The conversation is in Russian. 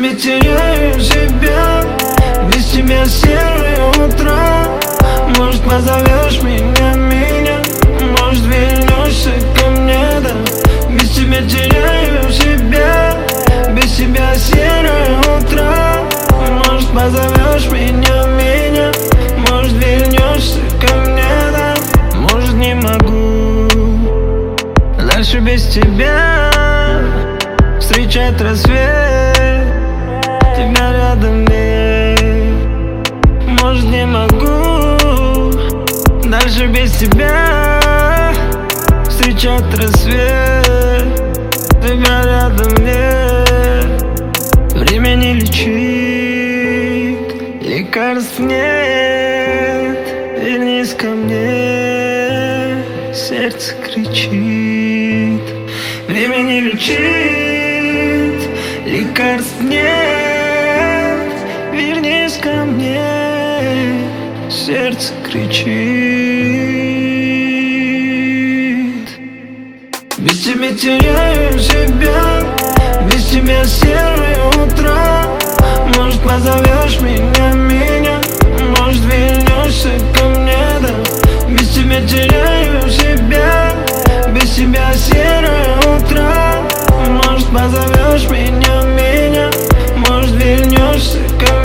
тебя теряю себя, без тебя серые утра. Может, позовешь меня, может, вернешься ко мне, да. Без тебя теряю себя, без тебя серые утра. Может, позовешь меня, может, вернешься ко мне, да. Может, не могу дальше без тебя встречать рассвет, тебя рядом нет. Может, не могу дальше без тебя встречать рассвет, тебя рядом нет. Время не лечит, лекарств нет. Вернись ко мне, сердце кричит. Время не лечит, лекарств нет. Вернись ко мне, сердце кричит. Без тебя теряю себя, без тебя серые утра. Может, позовешь меня, может, вернешься ко мне, да. Без тебя теряю себя, без тебя серые утра. Может, позовешь меня, может, вернешься ко мне.